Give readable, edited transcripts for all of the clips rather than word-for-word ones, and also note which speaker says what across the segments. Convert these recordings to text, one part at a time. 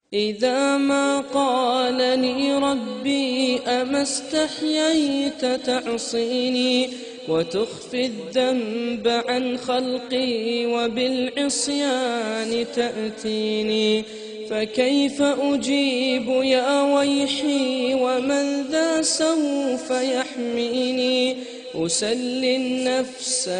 Speaker 1: إذا ما قالني ربي أما استحييت تعصيني وتخفي الذنب عن خلقي وبالعصيان تأتيني، فكيف أجيب يا ويحي ومن ذا سوف يحميني؟ أسلي النفس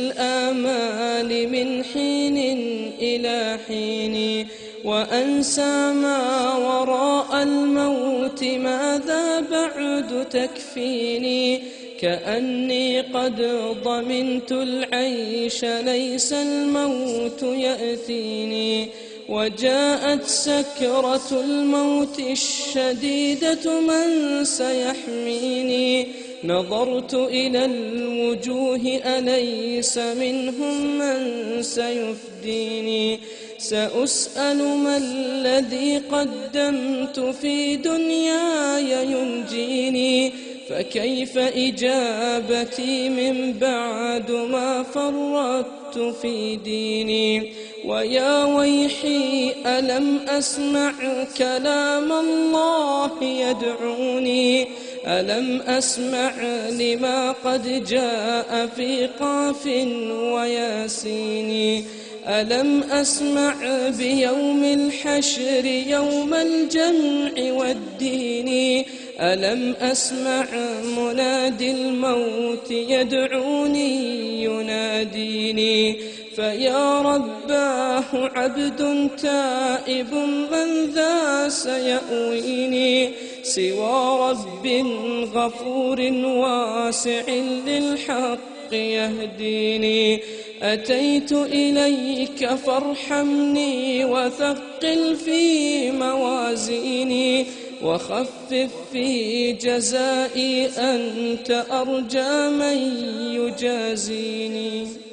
Speaker 1: بالآمال من حين إلى حين، وأنسى ما وراء الموت ماذا بعد تكفيني؟ كأني قد ضمنت العيش ليس الموت يأتيني، وجاءت سكرة الموت الشديدة من سيحميني؟ نظرت إلى الوجوه أليس منهم من سيفديني؟ سأسأل ما الذي قدمت في دنياي ينجيني، فكيف إجابتي من بعد ما فرطت في ديني؟ ويا ويحي ألم أسمع كلام الله يدعوني؟ ألم أسمع لما قد جاء في قاف وياسين؟ ألم أسمع بيوم الحشر يوم الجمع والدين؟ ألم أسمع منادي الموت يدعوني يناديني؟ فيا رباه عبد تائب من ذا سيأويني؟ سوى رب غفور واسع للحق يهديني. أتيت إليك فارحمني وثقل في موازيني، وخفف في جزائي أنت أرجى من يجازيني.